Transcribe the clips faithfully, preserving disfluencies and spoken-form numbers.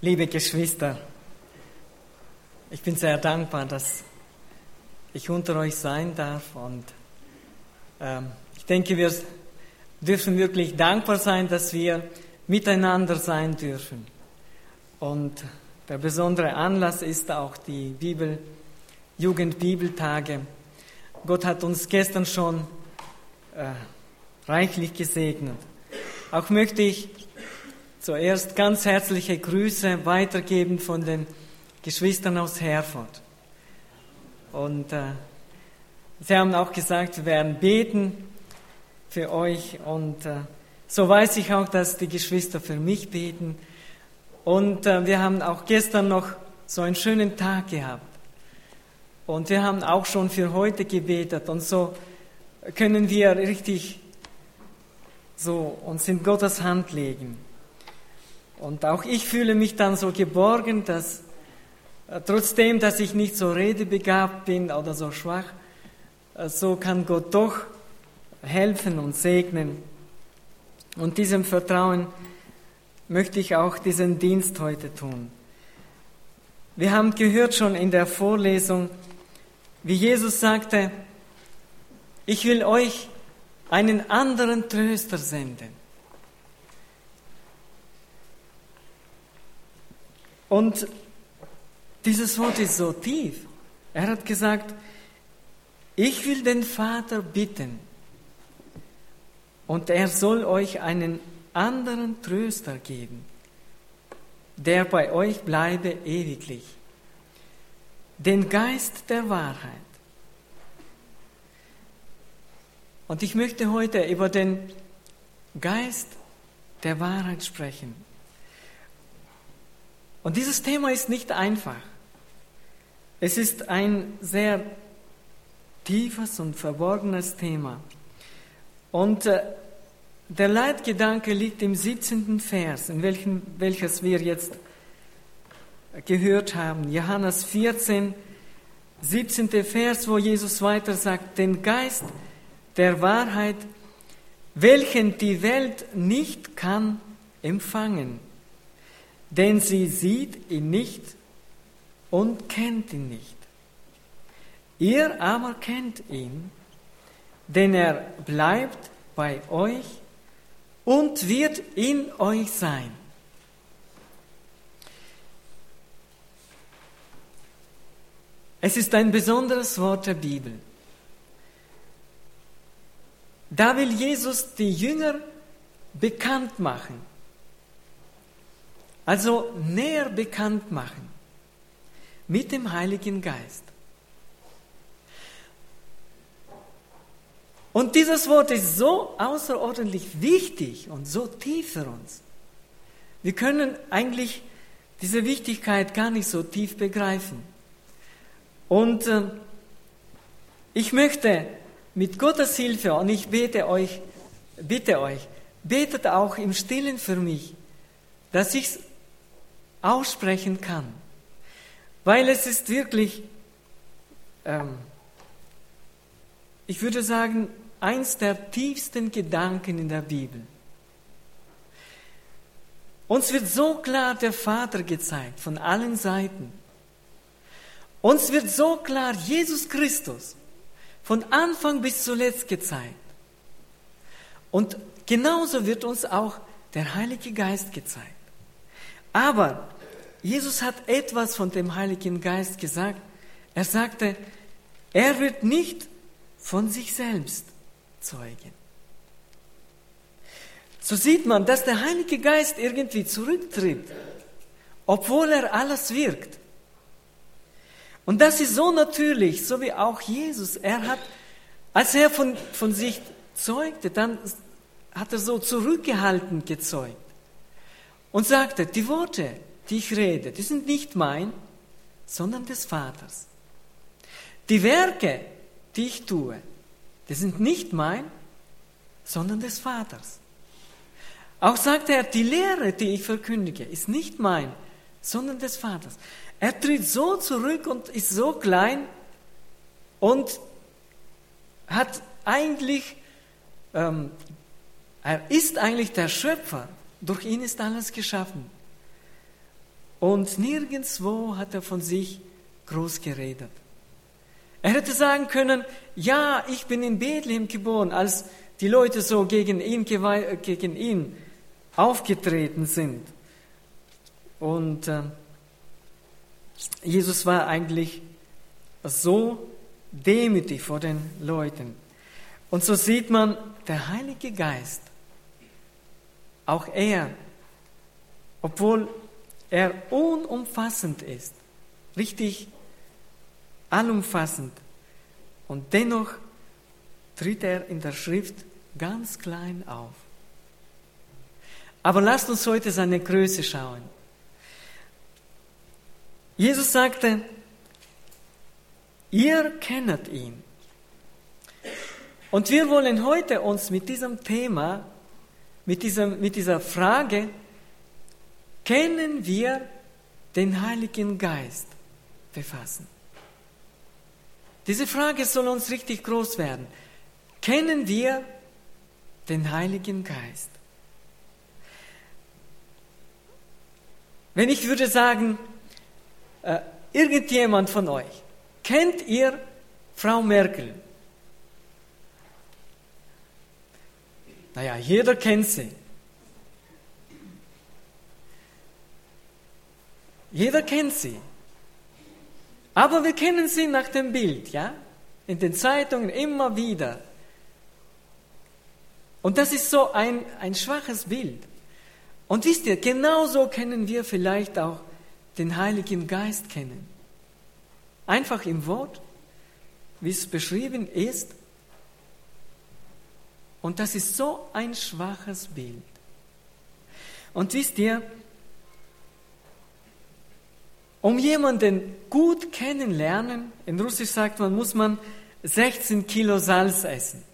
Liebe Geschwister, ich bin sehr dankbar, dass ich unter euch sein darf und ähm, ich denke, wir dürfen wirklich dankbar sein, dass wir miteinander sein dürfen. Und der besondere Anlass ist auch die Bibel, Jugendbibeltage. Gott hat uns gestern schon äh, reichlich gesegnet. Auch möchte ich zuerst ganz herzliche Grüße weitergeben von den Geschwistern aus Herford. Und äh, sie haben auch gesagt, wir werden beten für euch. Und äh, so weiß ich auch, dass die Geschwister für mich beten. Und äh, wir haben auch gestern noch so einen schönen Tag gehabt. Und wir haben auch schon für heute gebetet. Und so können wir richtig so uns in Gottes Hand legen. Und auch ich fühle mich dann so geborgen, dass äh, trotzdem, dass ich nicht so redebegabt bin oder so schwach, äh, so kann Gott doch helfen und segnen. Und diesem Vertrauen möchte ich auch diesen Dienst heute tun. Wir haben gehört schon in der Vorlesung, wie Jesus sagte, ich will euch einen anderen Tröster senden. Und dieses Wort ist so tief. Er hat gesagt, ich will den Vater bitten und er soll euch einen anderen Tröster geben, der bei euch bleibe ewiglich, den Geist der Wahrheit. Und ich möchte heute über den Geist der Wahrheit sprechen. Und dieses Thema ist nicht einfach. Es ist ein sehr tiefes und verborgenes Thema. Und äh, der Leitgedanke liegt im siebzehnten Vers, in welchem, welches wir jetzt gehört haben. Johannes vierzehn, siebzehnter Vers, wo Jesus weiter sagt, den Geist der Wahrheit, welchen die Welt nicht kann empfangen, denn sie sieht ihn nicht und kennt ihn nicht. Ihr aber kennt ihn, denn er bleibt bei euch und wird in euch sein. Es ist ein besonderes Wort der Bibel. Da will Jesus die Jünger bekannt machen. Also näher bekannt machen mit dem Heiligen Geist. Und dieses Wort ist so außerordentlich wichtig und so tief für uns. Wir können eigentlich diese Wichtigkeit gar nicht so tief begreifen. Und äh, ich möchte mit Gottes Hilfe, und ich bete euch, bitte euch, betet auch im Stillen für mich, dass ich es aussprechen kann. Weil es ist wirklich, ähm, ich würde sagen, eins der tiefsten Gedanken in der Bibel. Uns wird so klar der Vater gezeigt, von allen Seiten. Uns wird so klar Jesus Christus von Anfang bis zuletzt gezeigt. Und genauso wird uns auch der Heilige Geist gezeigt. Aber Jesus hat etwas von dem Heiligen Geist gesagt. Er sagte, er wird nicht von sich selbst zeugen. So sieht man, dass der Heilige Geist irgendwie zurücktritt, obwohl er alles wirkt. Und das ist so natürlich, so wie auch Jesus. Er hat, als er von, von sich zeugte, dann hat er so zurückgehalten gezeugt und sagte, die Worte, die ich rede, die sind nicht mein, sondern des Vaters. Die Werke, die ich tue, die sind nicht mein, sondern des Vaters. Auch sagte er, die Lehre, die ich verkündige, ist nicht mein, sondern des Vaters. Er tritt so zurück und ist so klein und hat eigentlich, ähm, er ist eigentlich der Schöpfer. Durch ihn ist alles geschaffen. und nirgendwo hat er von sich groß geredet. Er hätte sagen können, ja, ich bin in Bethlehem geboren, als die Leute so gegen ihn, gegen ihn aufgetreten sind. Und äh, Jesus war eigentlich so demütig vor den Leuten. Und so sieht man, der Heilige Geist, auch er, obwohl er unumfassend ist, richtig allumfassend, und dennoch tritt er in der Schrift ganz klein auf. Aber lasst uns heute seine Größe schauen. Jesus sagte, ihr kennt ihn. Und wir wollen heute uns mit diesem Thema, mit, diesem, mit dieser Frage, kennen wir den Heiligen Geist, befassen. Diese Frage soll uns richtig groß werden. Kennen wir den Heiligen Geist? Wenn ich würde sagen, äh, irgendjemand von euch, kennt ihr Frau Merkel? Naja, jeder kennt sie. Jeder kennt sie. Aber wir kennen sie nach dem Bild, ja? In den Zeitungen immer wieder. Und das ist so ein, ein schwaches Bild. Und wisst ihr, genauso können wir vielleicht auch den Heiligen Geist kennen. Einfach im Wort, wie es beschrieben ist. Und das ist so ein schwaches Bild. Und wisst ihr, um jemanden gut kennenlernen, in Russisch sagt man, muss man sechzehn Kilo Salz essen.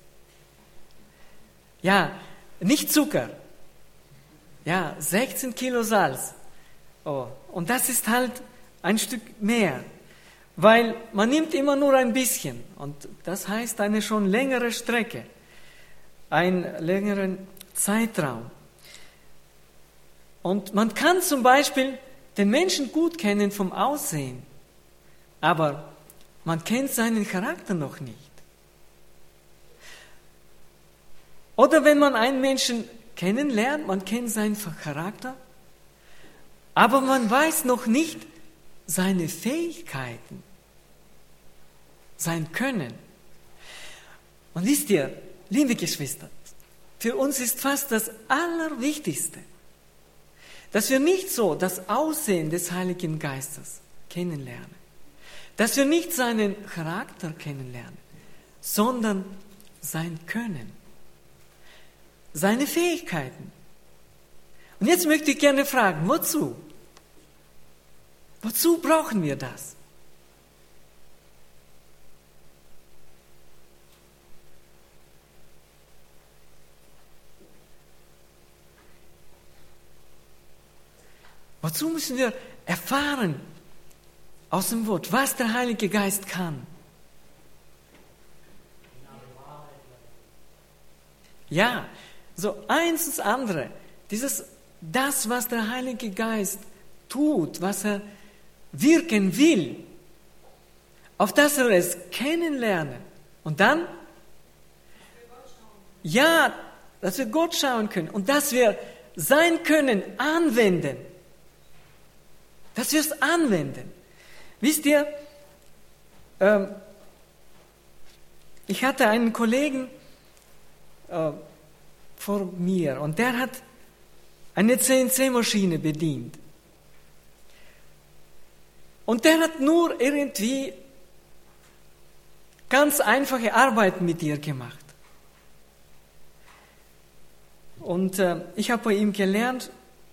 Ja, nicht Zucker. Ja, sechzehn Kilo Salz. Oh, und das ist halt ein Stück mehr, weil man nimmt immer nur ein bisschen. Und das heißt eine schon längere Strecke, einen längeren Zeitraum. Und man kann zum Beispiel den Menschen gut kennen vom Aussehen, aber man kennt seinen Charakter noch nicht. Oder wenn man einen Menschen kennenlernt, man kennt seinen Charakter, aber man weiß noch nicht seine Fähigkeiten, sein Können. Und wisst ihr, liebe Geschwister, für uns ist fast das Allerwichtigste, dass wir nicht so das Aussehen des Heiligen Geistes kennenlernen, dass wir nicht seinen Charakter kennenlernen, sondern sein Können, seine Fähigkeiten. Und jetzt möchte ich gerne fragen, wozu? Wozu brauchen wir das? Wozu müssen wir erfahren aus dem Wort, was der Heilige Geist kann? Ja, so eins ins andere. Dieses, das, was der Heilige Geist tut, was er wirken will, auf das wir es kennenlernen. Und dann, ja, dass wir Gott schauen können und dass wir sein Können anwenden. Dass wir es anwenden. Wisst ihr, ähm, ich hatte einen Kollegen äh, vor mir und der hat eine C N C-Maschine bedient. Und der hat nur irgendwie ganz einfache Arbeit mit ihr gemacht. Und äh, ich habe bei ihm gelernt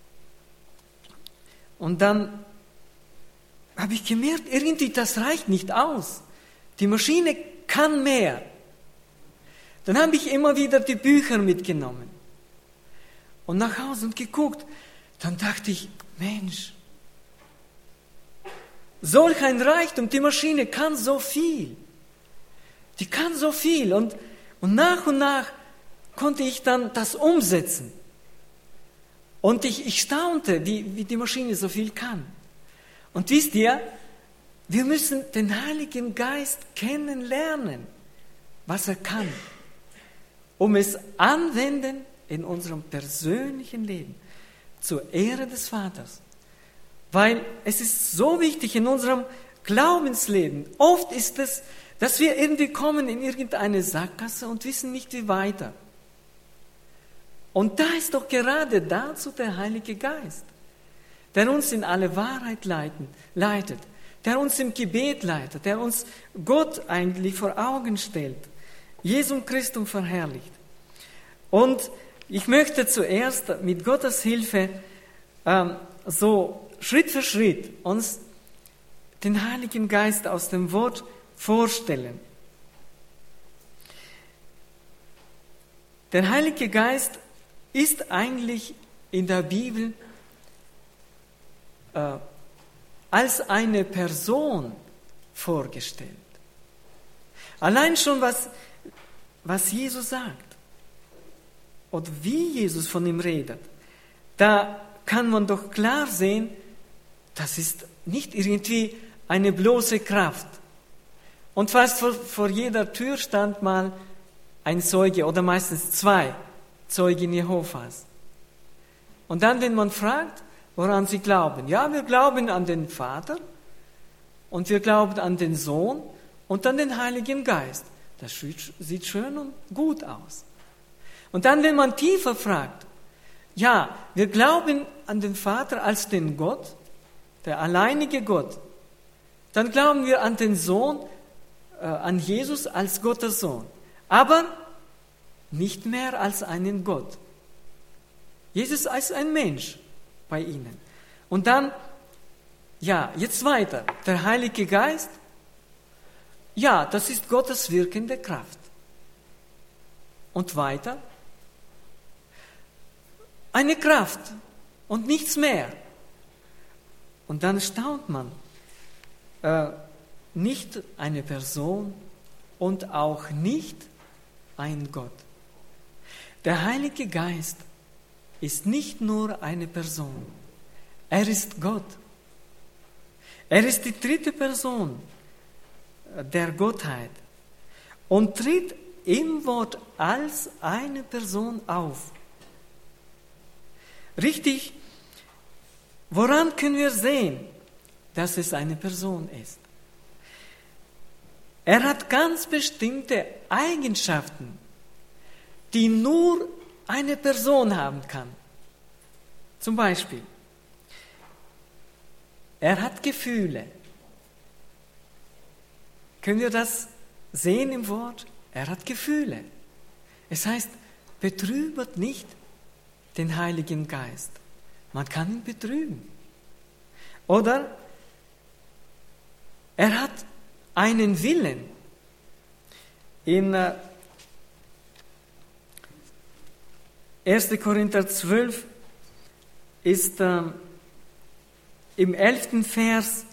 und dann habe ich gemerkt, irgendwie das reicht nicht aus. Die Maschine kann mehr. Dann habe ich immer wieder die Bücher mitgenommen und nach Hause und geguckt. Dann dachte ich, Mensch, solch ein Reichtum, die Maschine kann so viel. Die kann so viel. Und, und nach und nach konnte ich dann das umsetzen. Und ich, ich staunte, wie, wie die Maschine so viel kann. Und wisst ihr, wir müssen den Heiligen Geist kennenlernen, was er kann, um es anwenden in unserem persönlichen Leben, zur Ehre des Vaters. Weil es ist so wichtig in unserem Glaubensleben. Oft ist es, dass wir irgendwie kommen in irgendeine Sackgasse und wissen nicht, wie weiter. Und da ist doch gerade dazu der Heilige Geist, der uns in alle Wahrheit leiten, leitet, der uns im Gebet leitet, der uns Gott eigentlich vor Augen stellt, Jesum Christum verherrlicht. Und ich möchte zuerst mit Gottes Hilfe ähm, so Schritt für Schritt uns den Heiligen Geist aus dem Wort vorstellen. Der Heilige Geist ist eigentlich in der Bibel äh, als eine Person vorgestellt. Allein schon, was, was Jesus sagt oder wie Jesus von ihm redet, da kann man doch klar sehen, das ist nicht irgendwie eine bloße Kraft. Und fast vor, vor jeder Tür stand mal ein Zeuge oder meistens zwei Zeugen Jehovas. Und dann, wenn man fragt, woran sie glauben, ja, wir glauben an den Vater und wir glauben an den Sohn und an den Heiligen Geist. Das sieht schön und gut aus. Und dann, wenn man tiefer fragt, ja, wir glauben an den Vater als den Gott, der alleinige Gott, dann glauben wir an den Sohn, äh, an Jesus als Gottes Sohn, aber nicht mehr als einen Gott. Jesus als ein Mensch bei ihnen. Und dann, ja, jetzt weiter, der Heilige Geist, ja, das ist Gottes wirkende Kraft. Und weiter, eine Kraft und nichts mehr. Und dann staunt man, äh, nicht eine Person und auch nicht ein Gott. Der Heilige Geist ist nicht nur eine Person, er ist Gott. Er ist die dritte Person der Gottheit und tritt im Wort als eine Person auf. Richtig, woran können wir sehen, dass es eine Person ist? Er hat ganz bestimmte Eigenschaften, die nur eine Person haben kann. Zum Beispiel, er hat Gefühle. Können wir das sehen im Wort? Er hat Gefühle. Es heißt, betrübet nicht den Heiligen Geist. Man kann ihn betrügen. Oder er hat einen Willen. In äh, erster Korinther zwölf ist äh, im elften Vers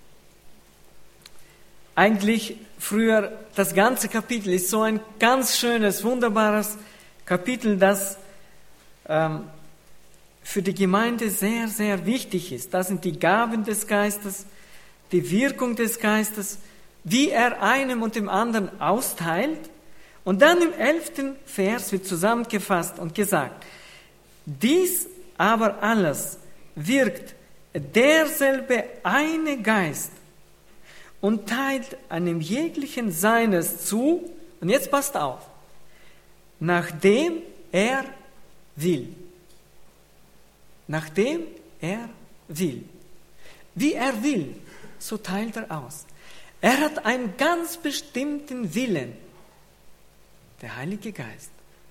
eigentlich früher, das ganze Kapitel ist so ein ganz schönes, wunderbares Kapitel, das ähm, für die Gemeinde sehr, sehr wichtig ist. Das sind die Gaben des Geistes, die Wirkung des Geistes, wie er einem und dem anderen austeilt. Und dann im elften Vers wird zusammengefasst und gesagt, dies aber alles wirkt derselbe eine Geist und teilt einem jeglichen seines zu, und jetzt passt auf, nachdem er will. Nachdem er will. Wie er will, so teilt er aus. Er hat einen ganz bestimmten Willen, der Heilige Geist.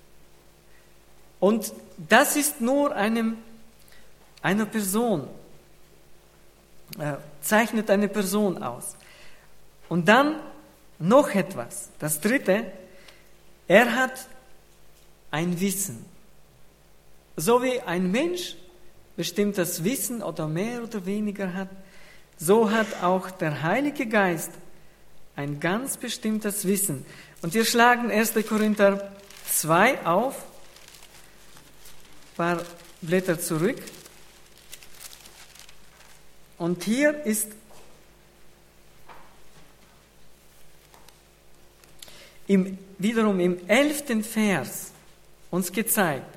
Und das ist nur einem, einer Person, äh, zeichnet eine Person aus. Und dann noch etwas. Das dritte, er hat ein Wissen. So wie ein Mensch bestimmtes Wissen oder mehr oder weniger hat, so hat auch der Heilige Geist ein ganz bestimmtes Wissen. Und wir schlagen erster Korinther zwei auf, ein paar Blätter zurück. Und hier ist im, wiederum im elften Vers uns gezeigt,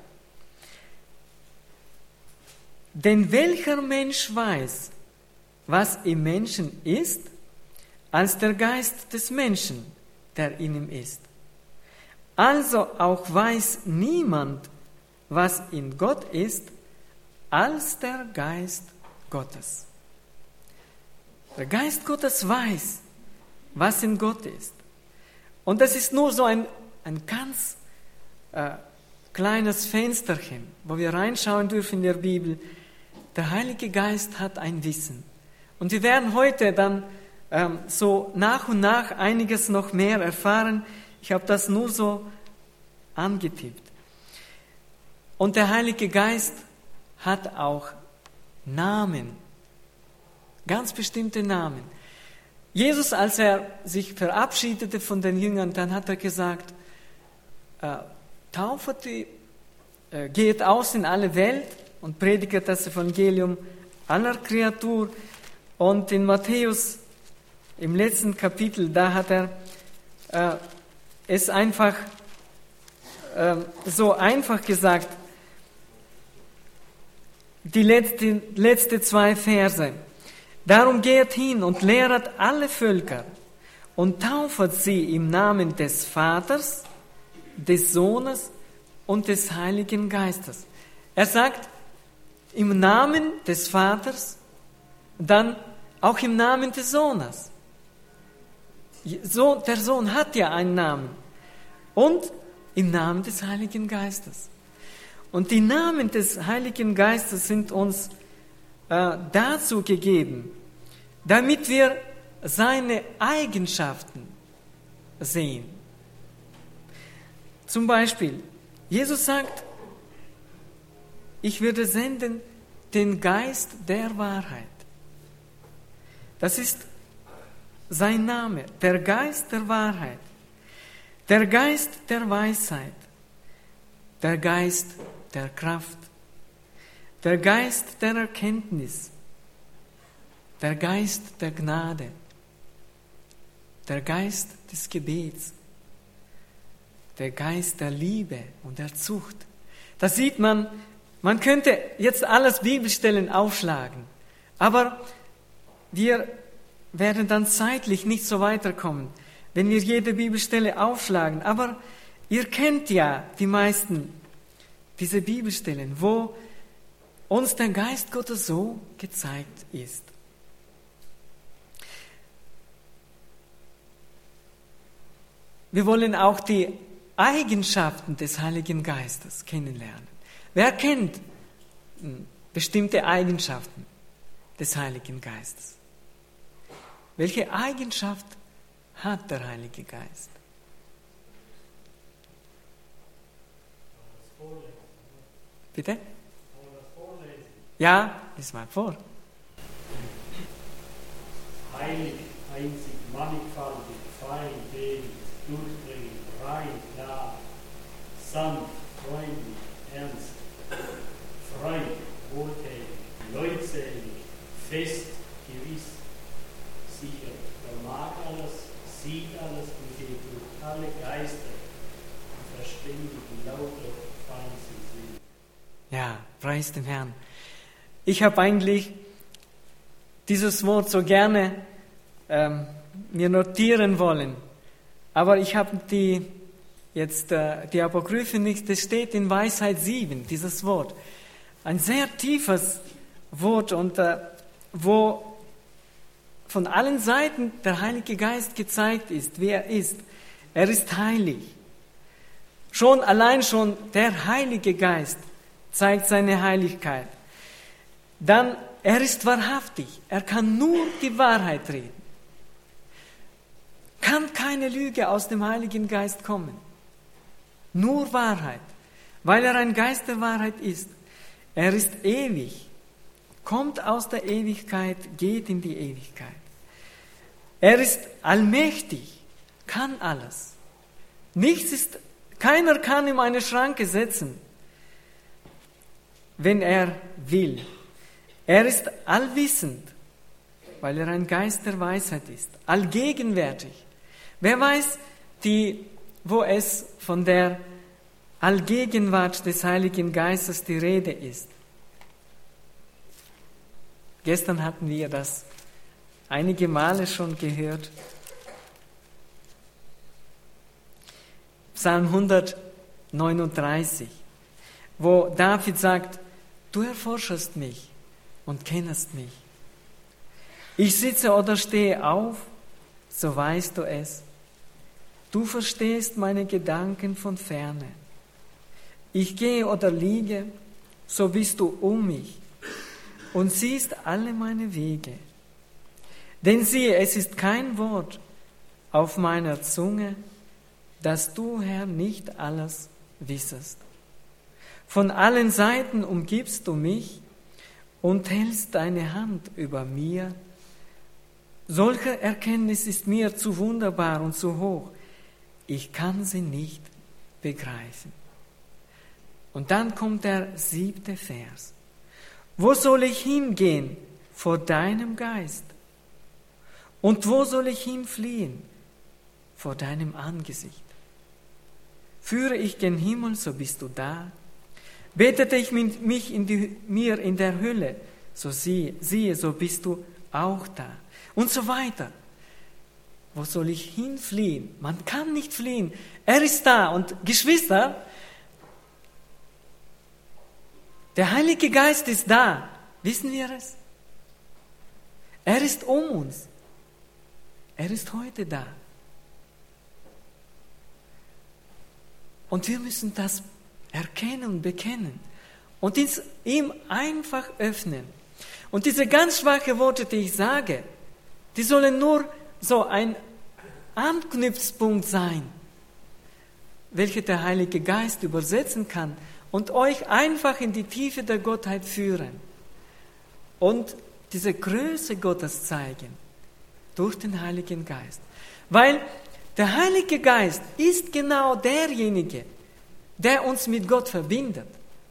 denn welcher Mensch weiß, was im Menschen ist, als der Geist des Menschen, der in ihm ist. Also auch weiß niemand, was in Gott ist, als der Geist Gottes. Der Geist Gottes weiß, was in Gott ist. Und das ist nur so ein, ein ganz äh, kleines Fensterchen, wo wir reinschauen dürfen in der Bibel. Der Heilige Geist hat ein Wissen. Und wir werden heute dann ähm, so nach und nach einiges noch mehr erfahren. Ich habe das nur so angetippt. Und der Heilige Geist hat auch Namen, ganz bestimmte Namen. Jesus, als er sich verabschiedete von den Jüngern, dann hat er gesagt, äh, taufet die, äh, geht aus in alle Welt und predigt das Evangelium aller Kreatur. Und in Matthäus, im letzten Kapitel, da hat er äh, es einfach äh, so einfach gesagt, die letzte, letzte zwei Verse. Darum geht hin und lehret alle Völker und taufet sie im Namen des Vaters, des Sohnes und des Heiligen Geistes. Er sagt, im Namen des Vaters, dann auch im Namen des Sohnes. So, der Sohn hat ja einen Namen. Und im Namen des Heiligen Geistes. Und die Namen des Heiligen Geistes sind uns äh, dazu gegeben, damit wir seine Eigenschaften sehen. Zum Beispiel, Jesus sagt, ich werde senden den Geist der Wahrheit. Das ist sein Name, der Geist der Wahrheit, der Geist der Weisheit, der Geist der Kraft, der Geist der Erkenntnis, der Geist der Gnade, der Geist des Gebets, der Geist der Liebe und der Zucht. Da sieht man, man könnte jetzt alles Bibelstellen aufschlagen, aber wir werden dann zeitlich nicht so weiterkommen, wenn wir jede Bibelstelle aufschlagen. Aber ihr kennt ja die meisten diese Bibelstellen, wo uns der Geist Gottes so gezeigt ist. Wir wollen auch die Eigenschaften des Heiligen Geistes kennenlernen. Wer kennt bestimmte Eigenschaften des Heiligen Geistes? Welche Eigenschaft hat der Heilige Geist? Bitte? Ja, lies mal vor. Heilig, einzig, mannigfaltig, fein, wenig, durchdringend, rein, klar, sanft, freundlich, ernst, frei, wohltätig, leutselig, fest, gewiss, sicher, vermag alles, sieht alles und geht durch alle Geister und verständigt lauter feinsten Sinn. Ja, preis dem Herrn. Ich habe eigentlich dieses Wort so gerne ähm, mir notieren wollen, aber ich habe die jetzt äh, die Apokryphe nicht. Das steht in Weisheit sieben, dieses Wort, ein sehr tiefes Wort und äh, wo von allen Seiten der Heilige Geist gezeigt ist, wie er ist. Er ist heilig. Schon allein schon der Heilige Geist zeigt seine Heiligkeit. Dann, er ist wahrhaftig. Er kann nur die Wahrheit reden. Kann keine Lüge aus dem Heiligen Geist kommen. Nur Wahrheit. Weil er ein Geist der Wahrheit ist. Er ist ewig. Kommt aus der Ewigkeit, geht in die Ewigkeit. Er ist allmächtig. Kann alles. Nichts ist, keiner kann ihm eine Schranke setzen, wenn er will. Er ist allwissend, weil er ein Geist der Weisheit ist, allgegenwärtig. Wer weiß, die, wo es von der Allgegenwart des Heiligen Geistes die Rede ist? Gestern hatten wir das einige Male schon gehört. Psalm hundertneununddreißig, wo David sagt, du erforschest mich und kennest mich. Ich sitze oder stehe auf, so weißt du es. Du verstehst meine Gedanken von ferne. Ich gehe oder liege, so bist du um mich und siehst alle meine Wege. Denn siehe, es ist kein Wort auf meiner Zunge, dass du, Herr, nicht alles wissest. Von allen Seiten umgibst du mich und hältst deine Hand über mir. Solche Erkenntnis ist mir zu wunderbar und zu hoch. Ich kann sie nicht begreifen. Und dann kommt der siebte Vers. Wo soll ich hingehen vor deinem Geist? Und wo soll ich hinfliehen vor deinem Angesicht? Führe ich gen Himmel, so bist du da. Betete ich mich in die, mir in der Hölle, so siehe, siehe, so bist du auch da. Und so weiter. Wo soll ich hinfliehen? Man kann nicht fliehen. Er ist da. Und Geschwister, der Heilige Geist ist da. Wissen wir es? Er ist um uns. Er ist heute da. Und wir müssen das erkennen und bekennen und uns ihm einfach öffnen. Und diese ganz schwachen Worte, die ich sage, die sollen nur so ein Anknüpfungspunkt sein, welcher der Heilige Geist übersetzen kann und euch einfach in die Tiefe der Gottheit führen und diese Größe Gottes zeigen durch den Heiligen Geist. Weil der Heilige Geist ist genau derjenige, der uns mit Gott verbindet.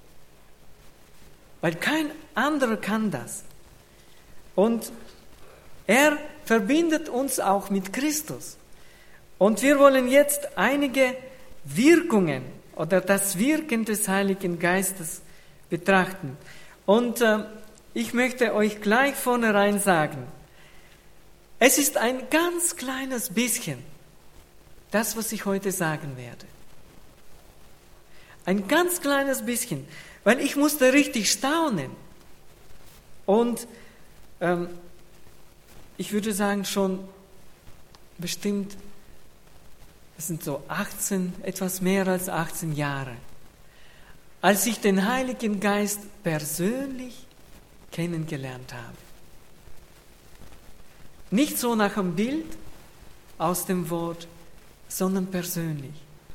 Weil kein anderer kann das. Und er verbindet uns auch mit Christus. Und wir wollen jetzt einige Wirkungen oder das Wirken des Heiligen Geistes betrachten. Und äh, ich möchte euch gleich vornherein sagen, es ist ein ganz kleines bisschen, das, was ich heute sagen werde. Ein ganz kleines bisschen, weil ich musste richtig staunen. Und ähm, ich würde sagen schon bestimmt, es sind so achtzehn, etwas mehr als achtzehn Jahre, als ich den Heiligen Geist persönlich kennengelernt habe. Nicht so nach einem Bild aus dem Wort, sondern persönlich.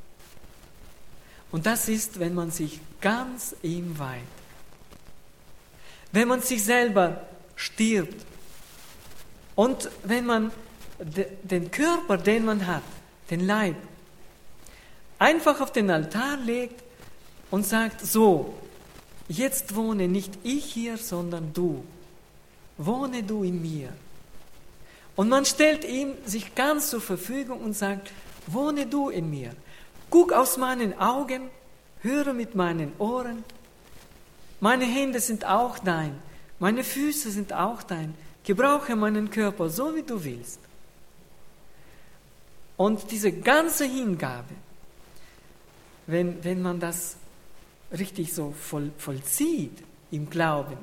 Und das ist, wenn man sich ganz ihm weiht. Wenn man sich selber stirbt und wenn man de, den Körper, den man hat, den Leib, einfach auf den Altar legt und sagt, so, jetzt wohne nicht ich hier, sondern du. Wohne du in mir. Und man stellt ihm sich ganz zur Verfügung und sagt, wohne du in mir. Guck aus meinen Augen, höre mit meinen Ohren. Meine Hände sind auch dein, meine Füße sind auch dein. Gebrauche meinen Körper so, wie du willst. Und diese ganze Hingabe, wenn, wenn man das richtig so voll, vollzieht im Glauben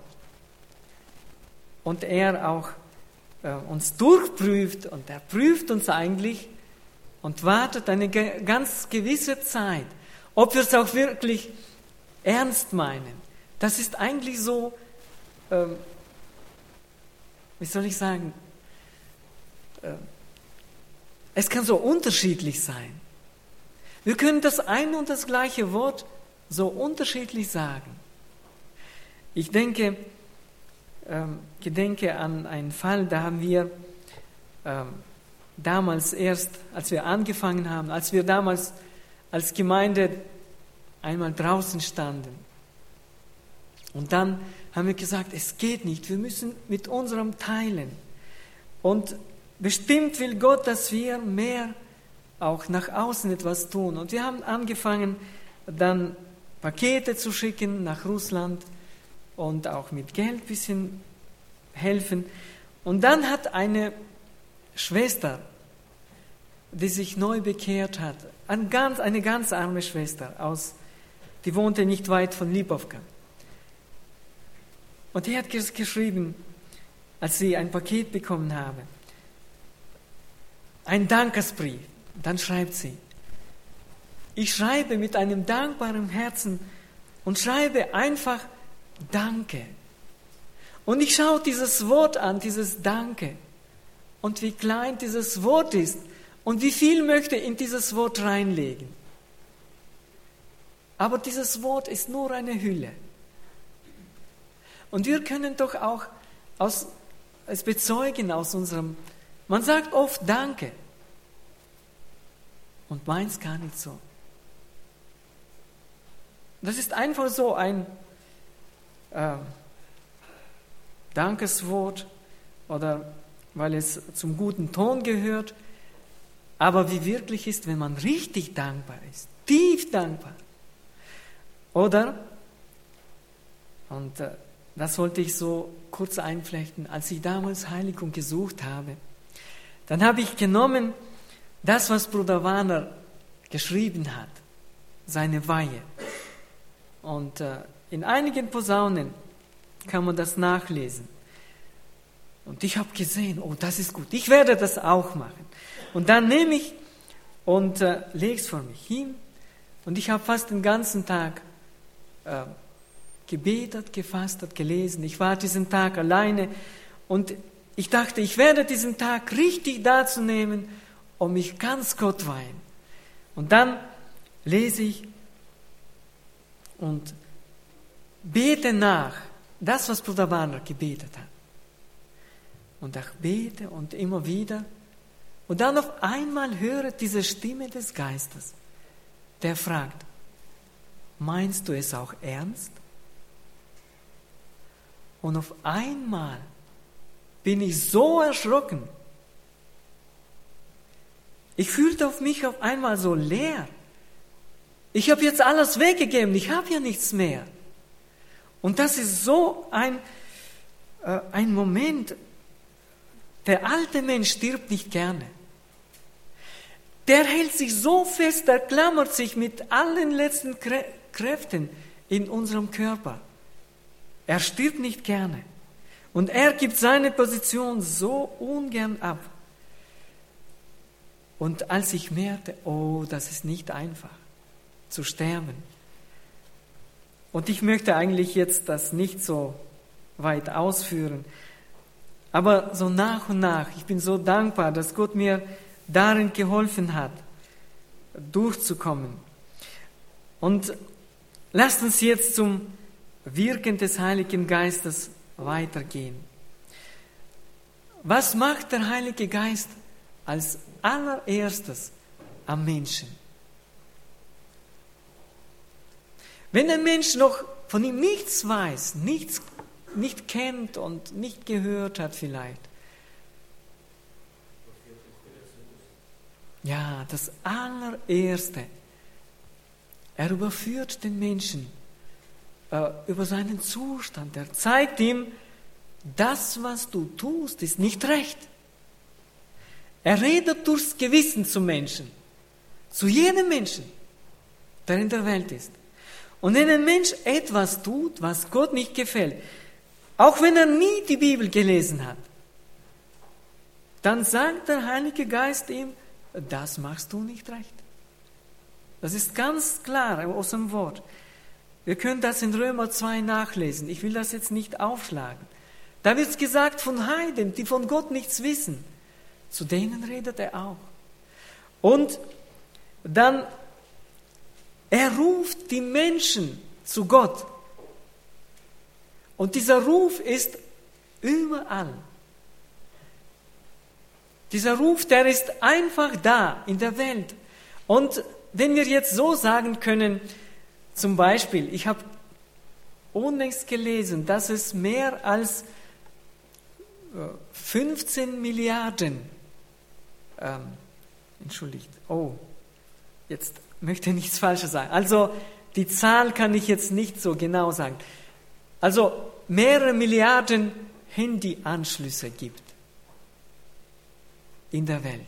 und er auch äh, uns durchprüft und er prüft uns eigentlich und wartet eine ge- ganz gewisse Zeit, ob wir es auch wirklich ernst meinen. Das ist eigentlich so, ähm, wie soll ich sagen, äh, es kann so unterschiedlich sein. Wir können das eine und das gleiche Wort so unterschiedlich sagen. Ich denke, ähm, gedenke an einen Fall, da haben wir ähm, damals erst, als wir angefangen haben, als wir damals als Gemeinde einmal draußen standen. Und dann haben wir gesagt, es geht nicht, wir müssen mit unserem teilen. Und bestimmt will Gott, dass wir mehr auch nach außen etwas tun. Und wir haben angefangen, dann Pakete zu schicken nach Russland und auch mit Geld ein bisschen helfen. Und dann hat eine Schwester, die sich neu bekehrt hat, eine ganz, eine ganz arme Schwester, aus, die wohnte nicht weit von Lipowka. Und die hat geschrieben, als sie ein Paket bekommen habe, ein Dankesbrief. Dann schreibt sie, ich schreibe mit einem dankbaren Herzen und schreibe einfach Danke. Und ich schaue dieses Wort an, dieses Danke, und wie klein dieses Wort ist und wie viel möchte in dieses Wort reinlegen. Aber dieses Wort ist nur eine Hülle. Und wir können doch auch aus, es bezeugen aus unserem, man sagt oft Danke und meint es gar nicht so. Das ist einfach so ein äh, Dankeswort oder weil es zum guten Ton gehört. Aber wie wirklich ist, wenn man richtig dankbar ist, tief dankbar. Oder, und äh, das wollte ich so kurz einflechten, als ich damals Heiligung gesucht habe, dann habe ich genommen, das, was Bruder Warner geschrieben hat, seine Weihe. Und äh, in einigen Posaunen kann man das nachlesen. Und ich habe gesehen, oh, das ist gut, ich werde das auch machen. Und dann nehme ich und äh, lege es vor mich hin. Und ich habe fast den ganzen Tag äh, gebetet, gefastet, gelesen. Ich war diesen Tag alleine und ich dachte, ich werde diesen Tag richtig dazu nehmen, um mich ganz Gott weihen. Und dann lese ich und bete nach, das, was Bruder Warner gebetet hat. Und ich bete und immer wieder. Und dann auf einmal höre diese Stimme des Geistes, der fragt, meinst du es auch ernst? Und auf einmal bin ich so erschrocken. Ich fühlte auf mich auf einmal so leer. Ich habe jetzt alles weggegeben, ich habe ja nichts mehr. Und das ist so ein, äh, ein Moment, der alte Mensch stirbt nicht gerne. Der hält sich so fest, der klammert sich mit allen letzten Krä- Kräften in unserem Körper. Er stirbt nicht gerne. Und er gibt seine Position so ungern ab. Und als ich merkte, oh, das ist nicht einfach, zu sterben. Und ich möchte eigentlich jetzt das nicht so weit ausführen. Aber so nach und nach, ich bin so dankbar, dass Gott mir darin geholfen hat, durchzukommen. Und lasst uns jetzt zum Wirken des Heiligen Geistes weitergehen. Was macht der Heilige Geist als allererstes am Menschen? Wenn ein Mensch noch von ihm nichts weiß, nichts nicht kennt und nicht gehört hat vielleicht. Ja, das allererste. Er überführt den Menschen äh, über seinen Zustand. Er zeigt ihm, das, was du tust, ist nicht recht. Er redet durchs Gewissen zum Menschen. Zu jedem Menschen, der in der Welt ist. Und wenn ein Mensch etwas tut, was Gott nicht gefällt, auch wenn er nie die Bibel gelesen hat, dann sagt der Heilige Geist ihm, das machst du nicht recht. Das ist ganz klar aus dem Wort. Wir können das in Römer zwei nachlesen. Ich will das jetzt nicht aufschlagen. Da wird gesagt von Heiden, die von Gott nichts wissen. Zu denen redet er auch. Und dann, er ruft die Menschen zu Gott. Und dieser Ruf ist überall. Dieser Ruf, der ist einfach da in der Welt. Und wenn wir jetzt so sagen können, zum Beispiel, ich habe unlängst gelesen, dass es mehr als fünfzehn Milliarden, ähm, entschuldigt, oh, jetzt möchte ich nichts Falsches sagen. Also die Zahl kann ich jetzt nicht so genau sagen. Also mehrere Milliarden Handyanschlüsse gibt in der Welt.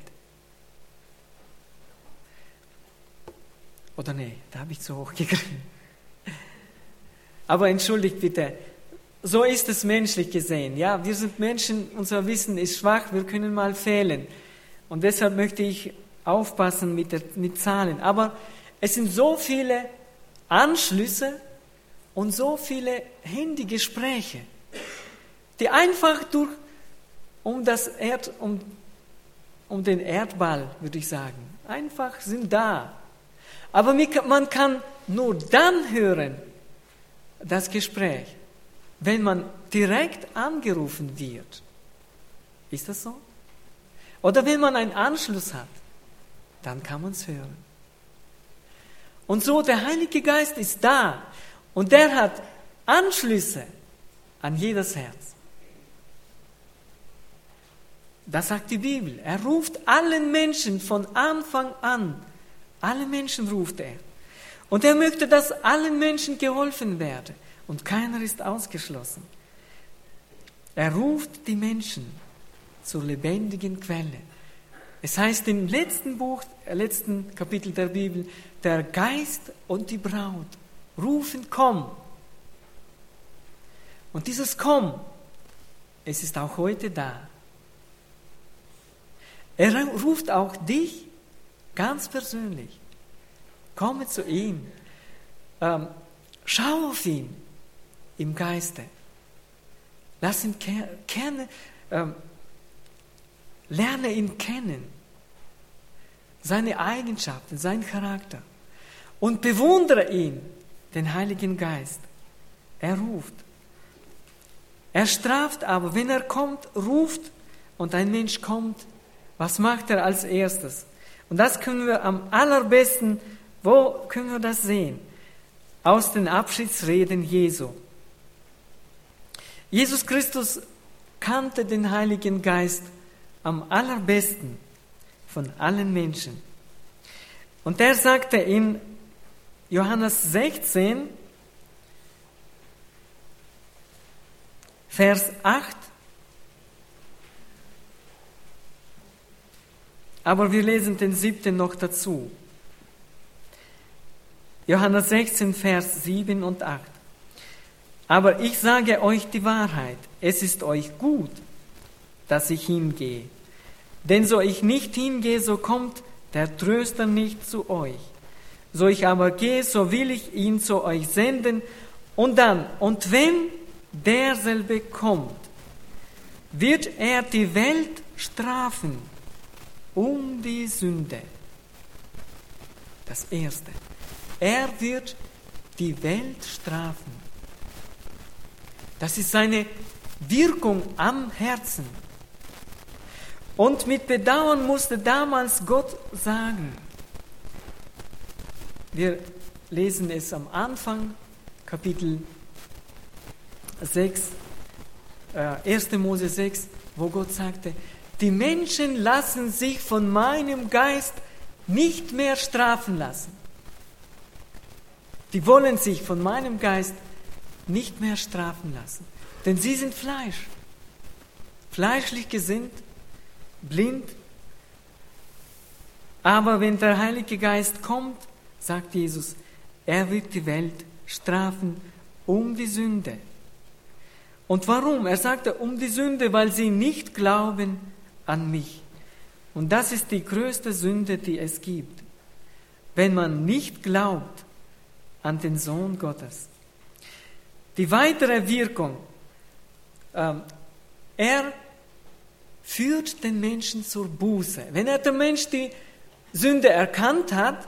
Oder nee, da habe ich zu hoch gegriffen. Aber entschuldigt bitte, so ist es menschlich gesehen. Ja, wir sind Menschen, unser Wissen ist schwach, wir können mal fehlen. Und deshalb möchte ich aufpassen mit, der, mit Zahlen. Aber es sind so viele Anschlüsse und so viele Handygespräche, die einfach durch um das Erd, um, um den Erdball, würde ich sagen, einfach sind da. Aber man kann nur dann hören, das Gespräch, wenn man direkt angerufen wird. Ist das so? Oder wenn man einen Anschluss hat, dann kann man es hören. Und so, der Heilige Geist ist da und der hat Anschlüsse an jedes Herz. Das sagt die Bibel. Er ruft allen Menschen von Anfang an. Alle Menschen ruft er. Und er möchte, dass allen Menschen geholfen werde. Und keiner ist ausgeschlossen. Er ruft die Menschen zur lebendigen Quelle. Es heißt im letzten Buch, letzten Kapitel der Bibel, der Geist und die Braut rufen, komm. Und dieses Komm, es ist auch heute da. Er ruft auch dich ganz persönlich. Komme zu ihm. Ähm, schau auf ihn im Geiste. Lass ihn kennen. Ähm, lerne ihn kennen. Seine Eigenschaften, seinen Charakter. Und bewundere ihn, den Heiligen Geist. Er ruft. Er straft aber, wenn er kommt, ruft und ein Mensch kommt, was macht er als erstes? Und das können wir am allerbesten, wo können wir das sehen? Aus den Abschiedsreden Jesu. Jesus Christus kannte den Heiligen Geist am allerbesten von allen Menschen. Und er sagte in Johannes sechzehn, Vers acht, aber wir lesen den siebten noch dazu. Johannes sechzehn, Vers sieben und acht. Aber ich sage euch die Wahrheit, es ist euch gut, dass ich hingehe. Denn so ich nicht hingehe, so kommt der Tröster nicht zu euch. So ich aber gehe, so will ich ihn zu euch senden. Und dann, und wenn derselbe kommt, wird er die Welt strafen um die Sünde. Das Erste. Er wird die Welt strafen. Das ist seine Wirkung am Herzen. Und mit Bedauern musste damals Gott sagen, wir lesen es am Anfang, Kapitel sechs, äh, erster Mose sechs, wo Gott sagte, die Menschen lassen sich von meinem Geist nicht mehr strafen lassen. Die wollen sich von meinem Geist nicht mehr strafen lassen. Denn sie sind Fleisch. Fleischlich gesinnt, blind. Aber wenn der Heilige Geist kommt, sagt Jesus, er wird die Welt strafen um die Sünde. Und warum? Er sagte um die Sünde, weil sie nicht glauben an mich. Und das ist die größte Sünde, die es gibt. Wenn man nicht glaubt an den Sohn Gottes. Die weitere Wirkung, ähm, er führt den Menschen zur Buße. Wenn er der Mensch die Sünde erkannt hat,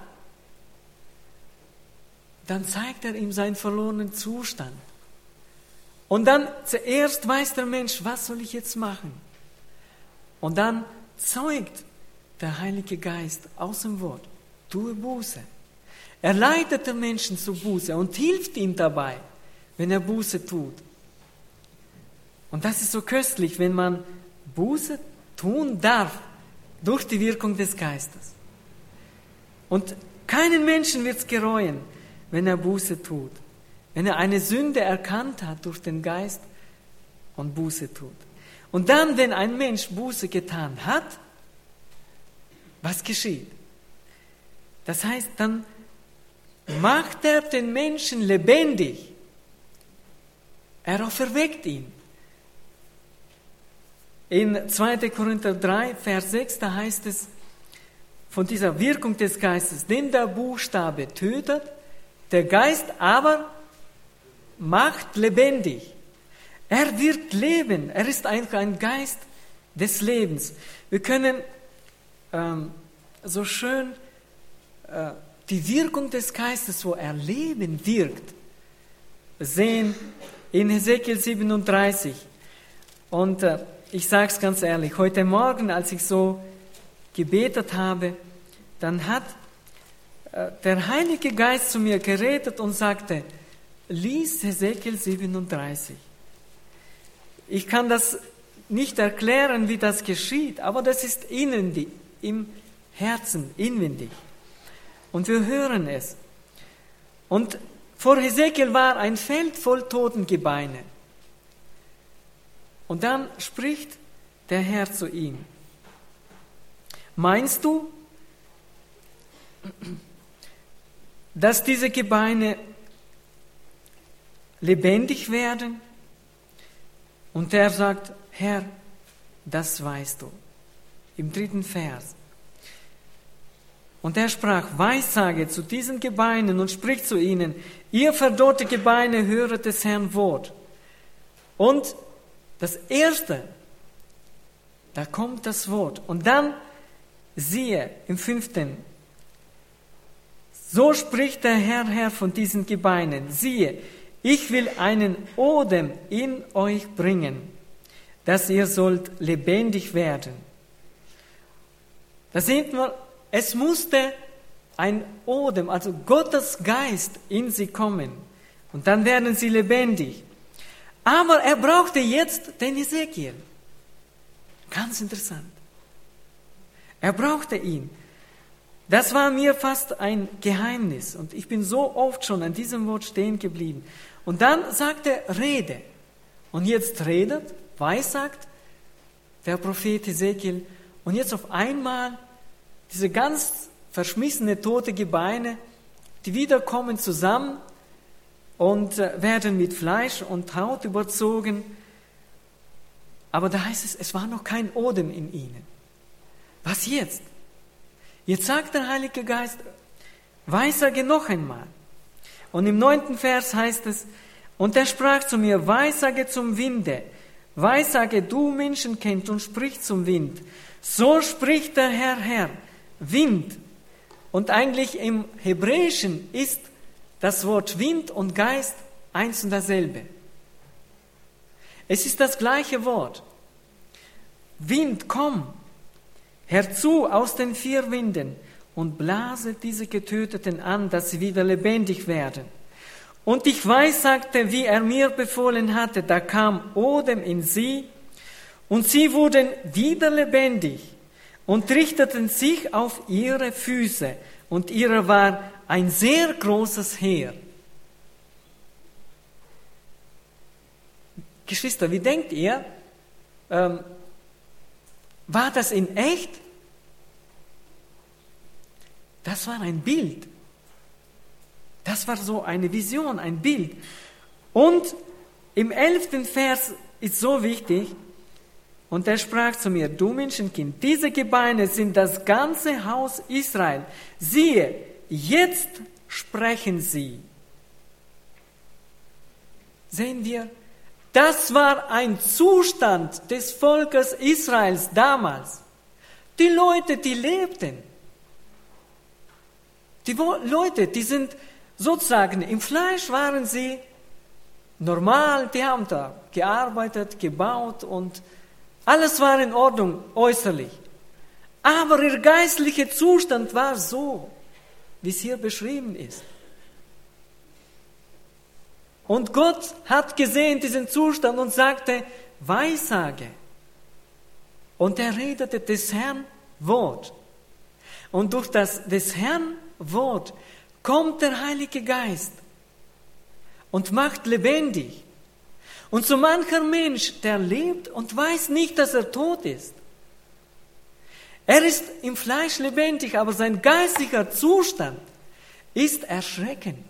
dann zeigt er ihm seinen verlorenen Zustand. Und dann zuerst weiß der Mensch, was soll ich jetzt machen? Und dann zeugt der Heilige Geist aus dem Wort, tue Buße. Er leitet den Menschen zur Buße und hilft ihm dabei, wenn er Buße tut. Und das ist so köstlich, wenn man Buße tun darf durch die Wirkung des Geistes. Und keinen Menschen wird es gereuen, wenn er Buße tut, wenn er eine Sünde erkannt hat durch den Geist und Buße tut. Und dann, wenn ein Mensch Buße getan hat, was geschieht? Das heißt, dann macht er den Menschen lebendig. Er auferweckt ihn. In zweiter Korinther drei, Vers sechs, da heißt es von dieser Wirkung des Geistes, denn der Buchstabe tötet, der Geist aber macht lebendig. Er wirkt Leben. Er ist einfach ein Geist des Lebens. Wir können ähm, so schön äh, die Wirkung des Geistes, wo er Leben wirkt, sehen in Hesekiel siebenunddreißig. Und äh, ich sage es ganz ehrlich, heute Morgen, als ich so gebetet habe, dann hat äh, der Heilige Geist zu mir geredet und sagte, lies Hesekiel siebenunddreißig. Ich kann das nicht erklären, wie das geschieht, aber das ist innen, im Herzen, inwendig. Und wir hören es. Und vor Hesekiel war ein Feld voll Totengebeine. Und dann spricht der Herr zu ihm. Meinst du, dass diese Gebeine lebendig werden? Und er sagt, Herr, das weißt du. Im dritten Vers. Und er sprach, Weissage zu diesen Gebeinen und spricht zu ihnen, ihr verdorrte Gebeine, höret des Herrn Wort. Und das Erste, da kommt das Wort. Und dann siehe im fünften, so spricht der Herr, Herr von diesen Gebeinen, siehe, ich will einen Odem in euch bringen, dass ihr sollt lebendig werden. Da sehen wir, es musste ein Odem, also Gottes Geist in sie kommen. Und dann werden sie lebendig. Aber er brauchte jetzt den Hesekiel. Ganz interessant. Er brauchte ihn. Das war mir fast ein Geheimnis. Und ich bin so oft schon an diesem Wort stehen geblieben. Und dann sagte er, rede. Und jetzt redet, weissagt der Prophet Hesekiel. Und jetzt auf einmal diese ganz verschmissene, tote Gebeine, die wieder kommen zusammen und werden mit Fleisch und Haut überzogen. Aber da heißt es, es war noch kein Odem in ihnen. Was jetzt? Jetzt sagt der Heilige Geist, weissage noch einmal. Und im neunten Vers heißt es, und er sprach zu mir, weissage zum Winde, weissage du Menschenkind und sprich zum Wind. So spricht der Herr, Herr, Wind. Und eigentlich im Hebräischen ist das Wort Wind und Geist eins und dasselbe. Es ist das gleiche Wort. Wind, komm, herzu aus den vier Winden und blase diese Getöteten an, dass sie wieder lebendig werden. Und ich weissagte, wie er mir befohlen hatte, da kam Odem in sie und sie wurden wieder lebendig und richteten sich auf ihre Füße und ihrer war ein sehr großes Heer. Geschwister, wie denkt ihr, ähm, war das in echt? Das war ein Bild. Das war so eine Vision, ein Bild. Und im elften Vers ist so wichtig, und er sprach zu mir, du Menschenkind, diese Gebeine sind das ganze Haus Israel. Siehe, jetzt sprechen sie. Sehen wir, das war ein Zustand des Volkes Israels damals. Die Leute, die lebten. Die Leute, die sind sozusagen im Fleisch waren sie normal, die haben da gearbeitet, gebaut und alles war in Ordnung äußerlich. Aber ihr geistlicher Zustand war so, wie es hier beschrieben ist. Und Gott hat gesehen diesen Zustand und sagte, Weissage. Und er redete des Herrn Wort. Und durch das des Herrn Wort kommt der Heilige Geist und macht lebendig. Und so mancher Mensch, der lebt und weiß nicht, dass er tot ist. Er ist im Fleisch lebendig, aber sein geistlicher Zustand ist erschreckend.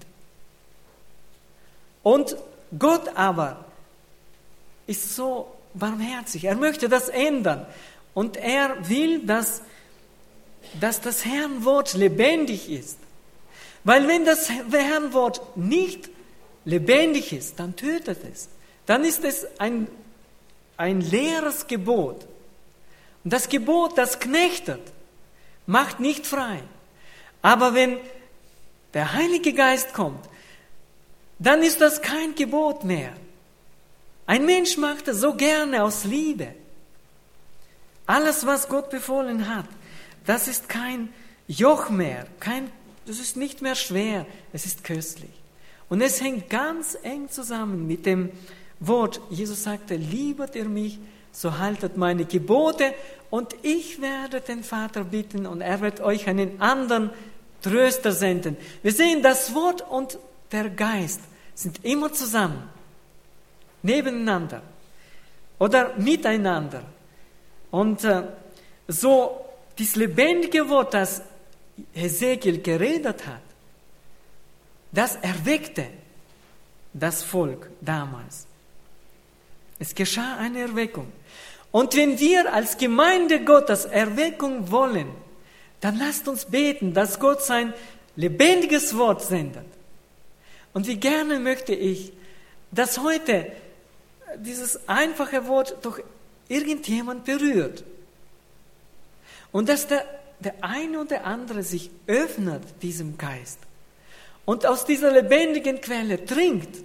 Und Gott aber ist so barmherzig. Er möchte das ändern. Und er will, dass, dass das Herrnwort lebendig ist. Weil wenn das Herrnwort nicht lebendig ist, dann tötet es. Dann ist es ein, ein leeres Gebot. Und das Gebot, das knechtet, macht nicht frei. Aber wenn der Heilige Geist kommt, dann ist das kein Gebot mehr. Ein Mensch macht es so gerne aus Liebe. Alles, was Gott befohlen hat, das ist kein Joch mehr, kein, das ist nicht mehr schwer, es ist köstlich. Und es hängt ganz eng zusammen mit dem Wort. Jesus sagte, liebet ihr mich, so haltet meine Gebote und ich werde den Vater bitten und er wird euch einen anderen Tröster senden. Wir sehen, das Wort und der Geist sind immer zusammen, nebeneinander oder miteinander. Und äh, so das lebendige Wort, das Hesekiel geredet hat, das erweckte das Volk damals. Es geschah eine Erweckung. Und wenn wir als Gemeinde Gottes Erweckung wollen, dann lasst uns beten, dass Gott sein lebendiges Wort sendet. Und wie gerne möchte ich, dass heute dieses einfache Wort doch irgendjemand berührt. Und dass der, der eine und der andere sich öffnet diesem Geist und aus dieser lebendigen Quelle trinkt.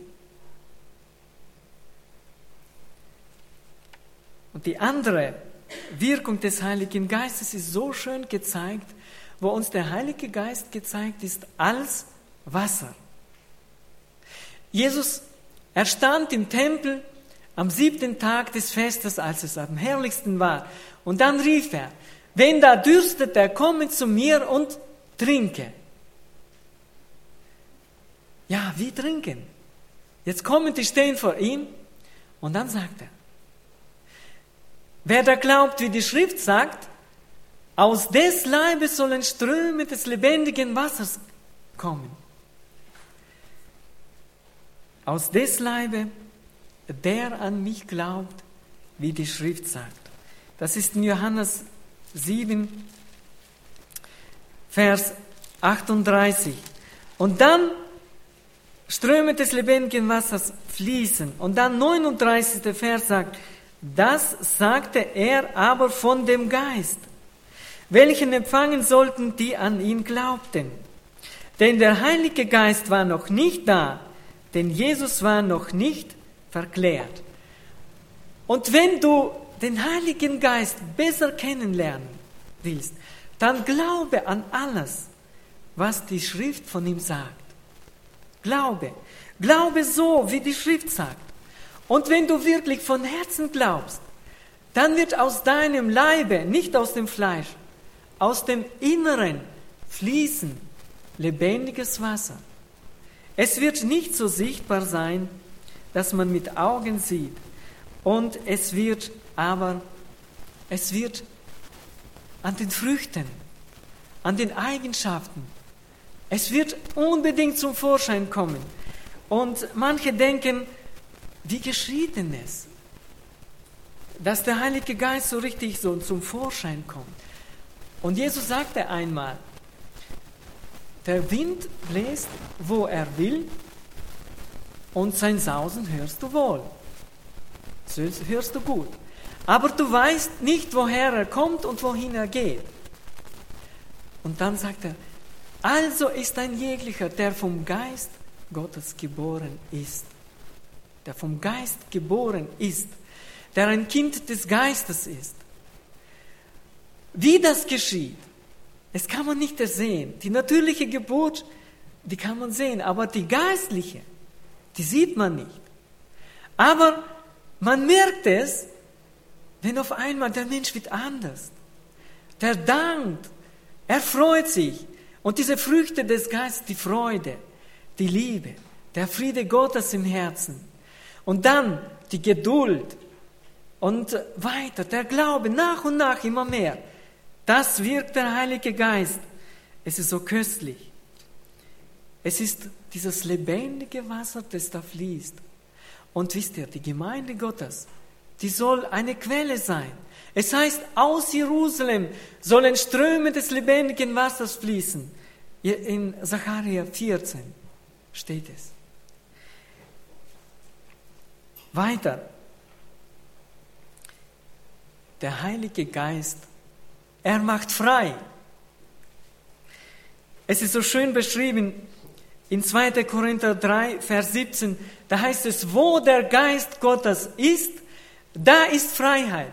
Und die andere Wirkung des Heiligen Geistes ist so schön gezeigt, wo uns der Heilige Geist gezeigt ist als Wasser. Jesus, er stand im Tempel am siebten Tag des Festes, als es am herrlichsten war. Und dann rief er, wenn da dürstet, der komme zu mir und trinke. Ja, wie trinken? Jetzt kommen die stehen vor ihm und dann sagt er, wer da glaubt, wie die Schrift sagt, aus des Leibes sollen Ströme des lebendigen Wassers kommen. Aus des Leibe, der an mich glaubt, wie die Schrift sagt. Das ist in Johannes sieben, Vers achtunddreißig. Und dann Ströme des lebendigen Wassers fließen. Und dann neununddreißigster Vers sagt, das sagte er aber von dem Geist, welchen empfangen sollten, die an ihn glaubten. Denn der Heilige Geist war noch nicht da, denn Jesus war noch nicht verklärt. Und wenn du den Heiligen Geist besser kennenlernen willst, dann glaube an alles, was die Schrift von ihm sagt. Glaube. Glaube so, wie die Schrift sagt. Und wenn du wirklich von Herzen glaubst, dann wird aus deinem Leibe, nicht aus dem Fleisch, aus dem Inneren fließen lebendiges Wasser. Es wird nicht so sichtbar sein, dass man mit Augen sieht. Und es wird aber, es wird an den Früchten, an den Eigenschaften, es wird unbedingt zum Vorschein kommen. Und manche denken, wie geschieht denn es, dass der Heilige Geist so richtig so zum Vorschein kommt? Und Jesus sagte einmal, der Wind bläst, wo er will, und sein Sausen hörst du wohl. So hörst du gut. Aber du weißt nicht, woher er kommt und wohin er geht. Und dann sagt er, also ist ein jeglicher, der vom Geist Gottes geboren ist. Der vom Geist geboren ist. Der ein Kind des Geistes ist. Wie das geschieht, das kann man nicht sehen. Die natürliche Geburt, die kann man sehen, aber die geistliche, die sieht man nicht. Aber man merkt es, wenn auf einmal der Mensch wird anders. Der dankt, er freut sich. Und diese Früchte des Geistes, die Freude, die Liebe, der Friede Gottes im Herzen. Und dann die Geduld und weiter, der Glaube, nach und nach immer mehr. Das wirkt der Heilige Geist. Es ist so köstlich. Es ist dieses lebendige Wasser, das da fließt. Und wisst ihr, die Gemeinde Gottes, die soll eine Quelle sein. Es heißt, aus Jerusalem sollen Ströme des lebendigen Wassers fließen. In Sacharja vierzehn steht es. Weiter. Der Heilige Geist, er macht frei. Es ist so schön beschrieben in zweiter Korinther drei, Vers siebzehn. Da heißt es, wo der Geist Gottes ist, da ist Freiheit.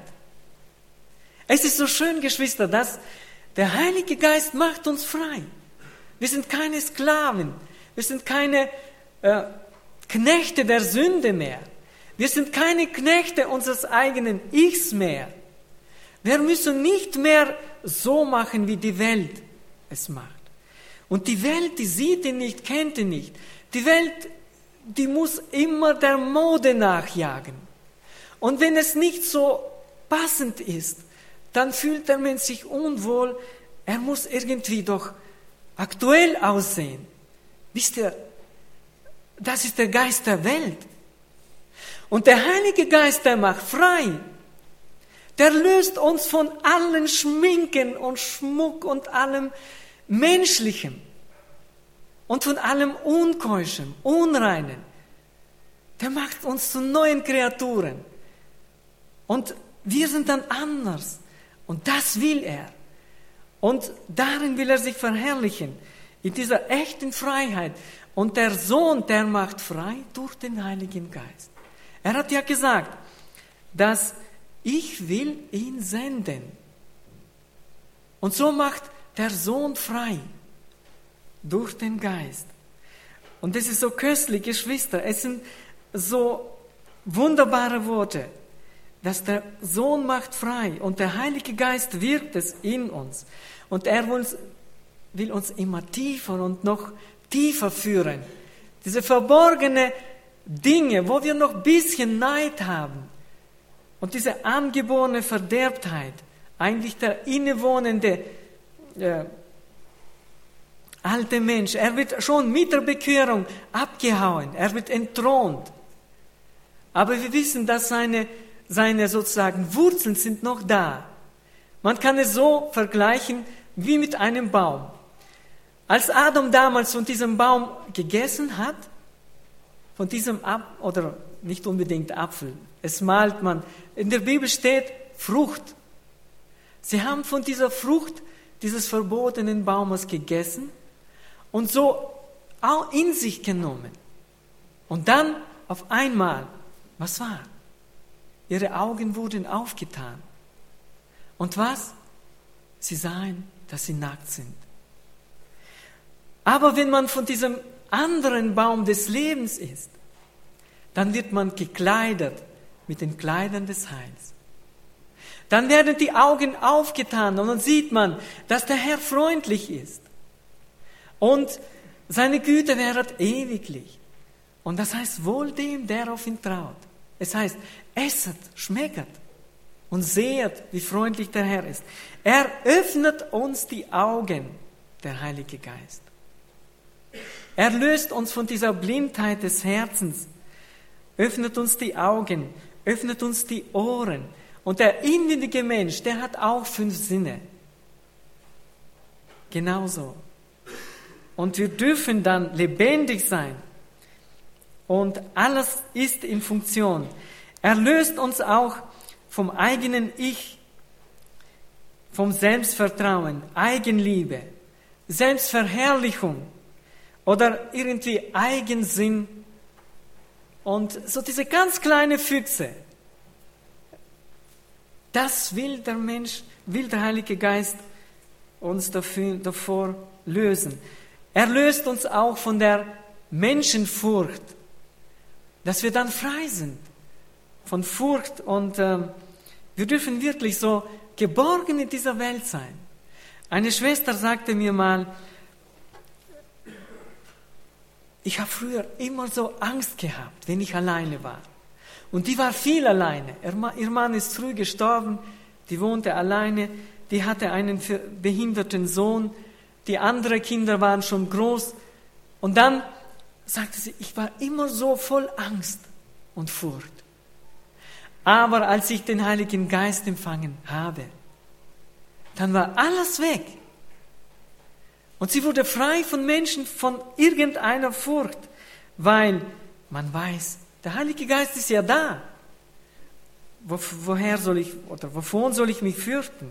Es ist so schön, Geschwister, dass der Heilige Geist macht uns frei. Wir sind keine Sklaven. Wir sind keine äh, Knechte der Sünde mehr. Wir sind keine Knechte unseres eigenen Ichs mehr. Wir müssen nicht mehr so machen, wie die Welt es macht. Und die Welt, die sieht ihn nicht, kennt ihn nicht. Die Welt, die muss immer der Mode nachjagen. Und wenn es nicht so passend ist, dann fühlt der Mensch sich unwohl. Er muss irgendwie doch aktuell aussehen. Wisst ihr, das ist der Geist der Welt. Und der Heilige Geist, der macht frei. Der löst uns von allen Schminken und Schmuck und allem Menschlichem und von allem Unkeuschen, Unreinen. Der macht uns zu neuen Kreaturen. Und wir sind dann anders. Und das will er. Und darin will er sich verherrlichen, in dieser echten Freiheit. Und der Sohn, der macht frei durch den Heiligen Geist. Er hat ja gesagt, dass ich will ihn senden. Und so macht der Sohn frei durch den Geist. Und das ist so köstlich, Geschwister. Es sind so wunderbare Worte, dass der Sohn macht frei und der Heilige Geist wirkt es in uns. Und er will uns, will uns immer tiefer und noch tiefer führen. Diese verborgene Dinge, wo wir noch ein bisschen Neid haben und diese angeborene Verderbtheit, eigentlich der innewohnende äh, alte Mensch, er wird schon mit der Bekehrung abgehauen, er wird entthront. Aber wir wissen, dass seine, seine sozusagen Wurzeln sind noch da. Man kann es so vergleichen wie mit einem Baum. Als Adam damals von diesem Baum gegessen hat, von diesem Apfel, oder nicht unbedingt Apfel, es malt man, in der Bibel steht Frucht. Sie haben von dieser Frucht dieses verbotenen Baumes gegessen und so auch in sich genommen. Und dann auf einmal, was war? Ihre Augen wurden aufgetan. Und was? Sie sahen, dass sie nackt sind. Aber wenn man von diesem anderen Baum des Lebens ist, dann wird man gekleidet mit den Kleidern des Heils. Dann werden die Augen aufgetan und dann sieht man, dass der Herr freundlich ist. Und seine Güte währet ewiglich. Und das heißt, wohl dem, der auf ihn traut. Es heißt, esset, schmecket und sehet, wie freundlich der Herr ist. Er öffnet uns die Augen, der Heilige Geist. Er löst uns von dieser Blindheit des Herzens, öffnet uns die Augen, öffnet uns die Ohren. Und der inwendige Mensch, der hat auch fünf Sinne. Genauso. Und wir dürfen dann lebendig sein. Und alles ist in Funktion. Er löst uns auch vom eigenen Ich, vom Selbstvertrauen, Eigenliebe, Selbstverherrlichung oder irgendwie Eigensinn und so diese ganz kleine Füchse. Das will der Mensch, will der Heilige Geist uns dafür, davor lösen. Er löst uns auch von der Menschenfurcht, dass wir dann frei sind von Furcht und äh, wir dürfen wirklich so geborgen in dieser Welt sein. Eine Schwester sagte mir mal, ich habe früher immer so Angst gehabt, wenn ich alleine war. Und die war viel alleine. Ihr Mann ist früh gestorben, die wohnte alleine, die hatte einen behinderten Sohn, die anderen Kinder waren schon groß. Und dann sagte sie, ich war immer so voll Angst und Furcht. Aber als ich den Heiligen Geist empfangen habe, dann war alles weg. Und sie wurde frei von Menschen, von irgendeiner Furcht, weil man weiß, der Heilige Geist ist ja da. Wo, woher soll ich, oder wovon soll ich mich fürchten?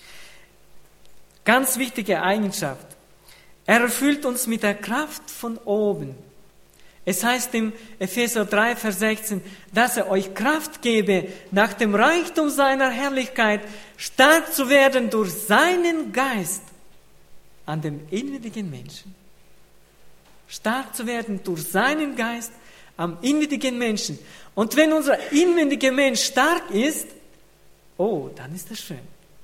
Ganz wichtige Eigenschaft. Er erfüllt uns mit der Kraft von oben. Es heißt im Epheser drei, Vers sechzehn, dass er euch Kraft gebe, nach dem Reichtum seiner Herrlichkeit stark zu werden durch seinen Geist an dem inwendigen Menschen. Stark zu werden durch seinen Geist am inwendigen Menschen. Und wenn unser inwendiger Mensch stark ist, oh, dann ist das schön.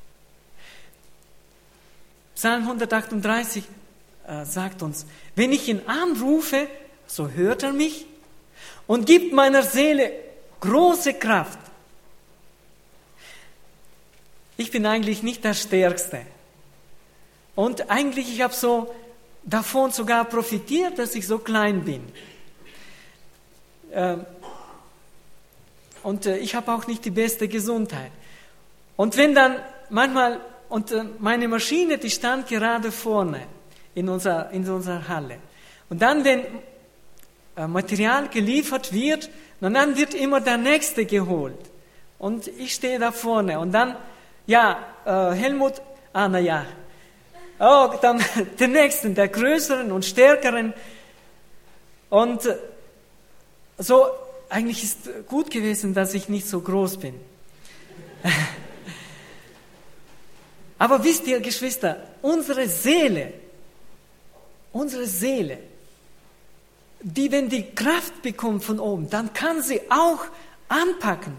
Psalm hundertachtunddreißig äh, sagt uns, wenn ich ihn anrufe, so hört er mich und gibt meiner Seele große Kraft. Ich bin eigentlich nicht der Stärkste. Und eigentlich, ich habe so davon sogar profitiert, dass ich so klein bin. Und ich habe auch nicht die beste Gesundheit. Und wenn dann manchmal, und meine Maschine, die stand gerade vorne in unserer, in unserer Halle. Und dann, wenn Material geliefert wird, und dann wird immer der Nächste geholt. Und ich stehe da vorne. Und dann, ja, Helmut, ah, na ja, oh, dann den Nächsten, der Größeren und Stärkeren. Und so, eigentlich ist gut gewesen, dass ich nicht so groß bin. Aber wisst ihr, Geschwister, unsere Seele, unsere Seele, die, wenn die Kraft bekommt von oben, dann kann sie auch anpacken.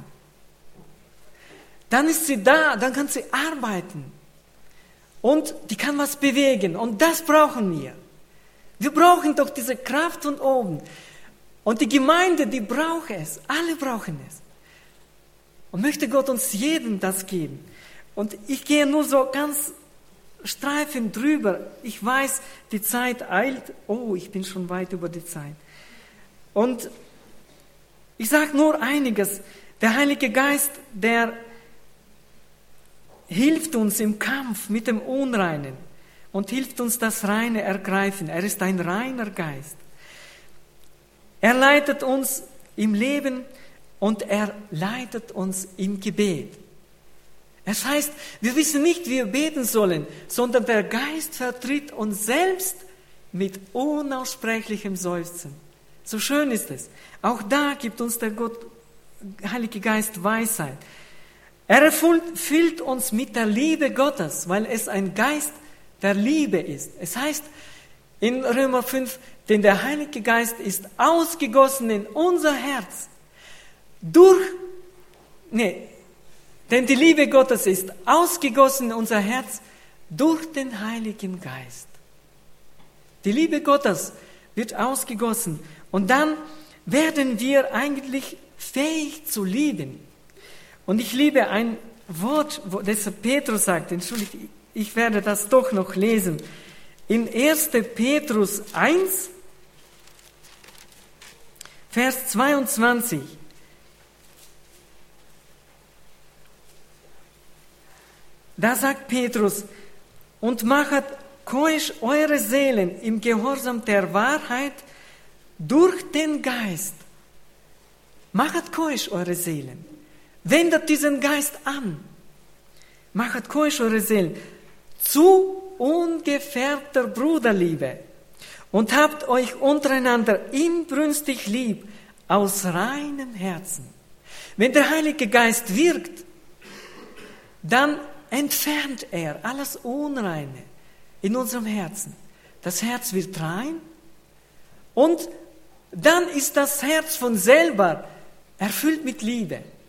Dann ist sie da, dann kann sie arbeiten. Und die kann was bewegen. Und das brauchen wir. Wir brauchen doch diese Kraft von oben. Und die Gemeinde, die braucht es. Alle brauchen es. Und möchte Gott uns jedem das geben. Und ich gehe nur so ganz streifend drüber. Ich weiß, die Zeit eilt. Oh, ich bin schon weit über die Zeit. Und ich sage nur einiges. Der Heilige Geist, der hilft uns im Kampf mit dem Unreinen und hilft uns das Reine ergreifen. Er ist ein reiner Geist. Er leitet uns im Leben und er leitet uns im Gebet. Es heißt, wir wissen nicht, wie wir beten sollen, sondern der Geist vertritt uns selbst mit unaussprechlichem Seufzen. So schön ist es. Auch da gibt uns der Gott, Heilige Geist Weisheit. Er erfüllt uns mit der Liebe Gottes, weil es ein Geist der Liebe ist. Es heißt in Römer fünf, denn der Heilige Geist ist ausgegossen in unser Herz. Durch, nee, denn die Liebe Gottes ist ausgegossen in unser Herz durch den Heiligen Geist. Die Liebe Gottes wird ausgegossen und dann werden wir eigentlich fähig zu lieben. Und ich liebe ein Wort, das Petrus sagt, entschuldigt, ich werde das doch noch lesen. In erster Petrus eins, Vers zweiundzwanzig. Da sagt Petrus, und machet keusch eure Seelen im Gehorsam der Wahrheit durch den Geist. Machet keusch eure Seelen. Wendet diesen Geist an. Machet keusch eure Seelen zu ungefärbter Bruderliebe und habt euch untereinander inbrünstig lieb aus reinem Herzen. Wenn der Heilige Geist wirkt, dann entfernt er alles Unreine in unserem Herzen. Das Herz wird rein und dann ist das Herz von selber erfüllt mit Liebe.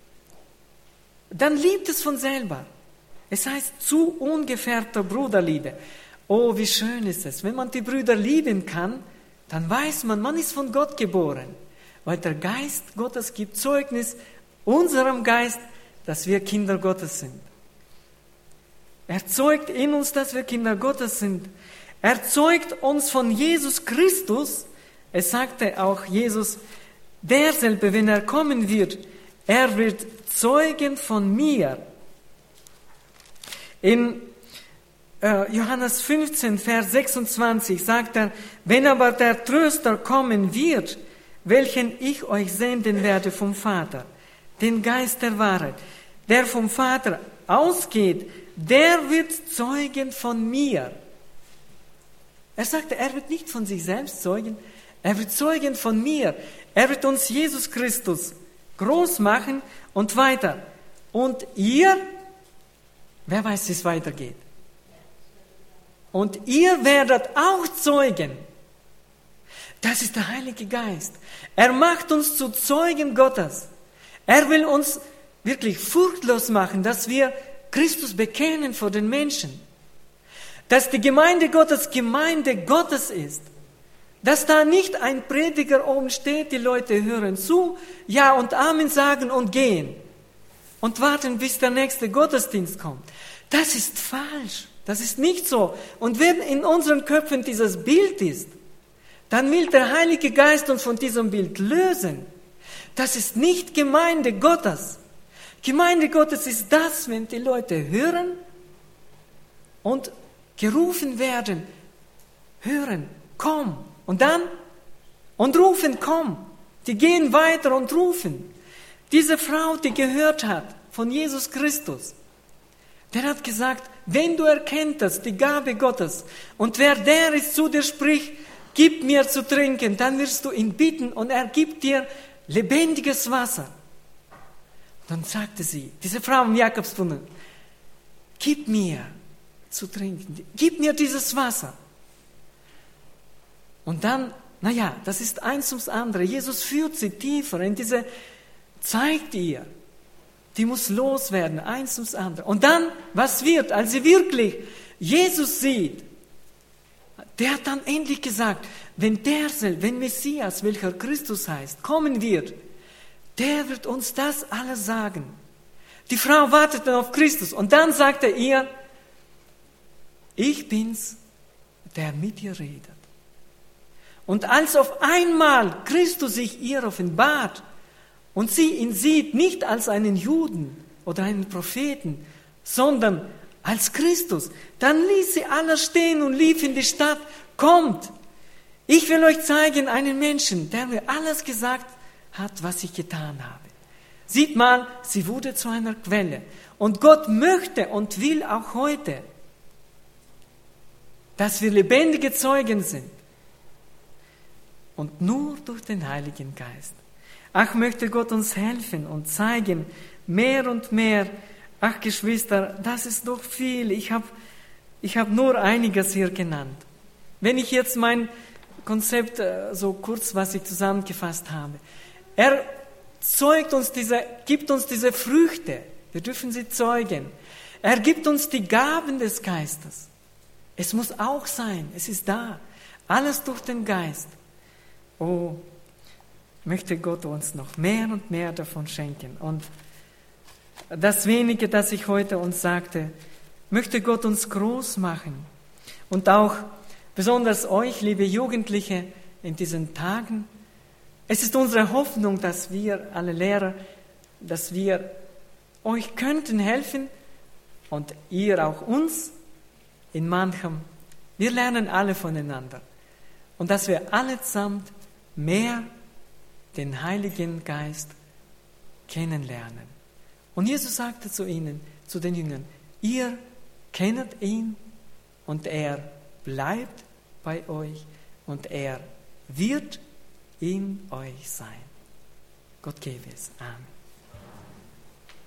dann liebt es von selber. Es heißt zu ungefärbter Bruderliebe. Oh, wie schön ist es. Wenn man die Brüder lieben kann, dann weiß man, man ist von Gott geboren. Weil der Geist Gottes gibt Zeugnis unserem Geist, dass wir Kinder Gottes sind. Er zeugt in uns, dass wir Kinder Gottes sind. Er zeugt uns von Jesus Christus. Es sagte auch Jesus, derselbe, wenn er kommen wird, er wird zeugen von mir. In äh, Johannes fünfzehn, Vers sechsundzwanzig sagt er, wenn aber der Tröster kommen wird, welchen ich euch senden werde vom Vater, den Geist der Wahrheit, der vom Vater ausgeht, der wird zeugen von mir. Er sagte, er wird nicht von sich selbst zeugen, er wird zeugen von mir. Er wird uns Jesus Christus groß machen und weiter. Und ihr, wer weiß, wie es weitergeht. Und ihr werdet auch zeugen. Das ist der Heilige Geist. Er macht uns zu Zeugen Gottes. Er will uns wirklich furchtlos machen, dass wir Christus bekennen vor den Menschen. Dass die Gemeinde Gottes Gemeinde Gottes ist. Dass da nicht ein Prediger oben steht, die Leute hören zu, Ja und Amen sagen und gehen. Und warten, bis der nächste Gottesdienst kommt. Das ist falsch. Das ist nicht so. Und wenn in unseren Köpfen dieses Bild ist, dann will der Heilige Geist uns von diesem Bild lösen. Das ist nicht Gemeinde Gottes. Gemeinde Gottes ist das, wenn die Leute hören und gerufen werden, hören, komm. Und dann, und rufen, komm. Die gehen weiter und rufen. Diese Frau, die gehört hat von Jesus Christus, der hat gesagt, wenn du erkenntest die Gabe Gottes und wer der ist zu dir spricht, gib mir zu trinken, dann wirst du ihn bitten und er gibt dir lebendiges Wasser. Dann sagte sie, diese Frau im Jakobsbrunnen, gib mir zu trinken, gib mir dieses Wasser. Und dann, naja, das ist eins ums andere. Jesus führt sie tiefer in diese, zeigt ihr, die muss loswerden, eins ums andere. Und dann, was wird, als sie wirklich Jesus sieht, der hat dann endlich gesagt, wenn der, wenn Messias, welcher Christus heißt, kommen wird, der wird uns das alles sagen. Die Frau wartet dann auf Christus und dann sagt er ihr, ich bin's, der mit ihr redet. Und als auf einmal Christus sich ihr offenbart und sie ihn sieht, nicht als einen Juden oder einen Propheten, sondern als Christus, dann ließ sie alles stehen und lief in die Stadt, kommt, ich will euch zeigen einen Menschen, der mir alles gesagt hat, was ich getan habe. Sieht mal, sie wurde zu einer Quelle. Und Gott möchte und will auch heute, dass wir lebendige Zeugen sind. Und nur durch den Heiligen Geist. Ach, möchte Gott uns helfen und zeigen, mehr und mehr. Ach, Geschwister, das ist doch viel. Ich habe ich hab nur einiges hier genannt. Wenn ich jetzt mein Konzept so kurz, was ich zusammengefasst habe. Er zeugt uns diese, gibt uns diese Früchte. Wir dürfen sie zeugen. Er gibt uns die Gaben des Geistes. Es muss auch sein. Es ist da. Alles durch den Geist. Oh, möchte Gott uns noch mehr und mehr davon schenken. Und das wenige, das ich heute uns sagte, möchte Gott uns groß machen. Und auch besonders euch, liebe Jugendliche, in diesen Tagen. Es ist unsere Hoffnung, dass wir, alle Lehrer, dass wir euch könnten helfen und ihr auch uns in manchem. Wir lernen alle voneinander. Und dass wir allesamt mehr den Heiligen Geist kennenlernen. Und Jesus sagte zu ihnen, zu den Jüngern, ihr kennt ihn und er bleibt bei euch und er wird in euch sein. Gott gebe es. Amen.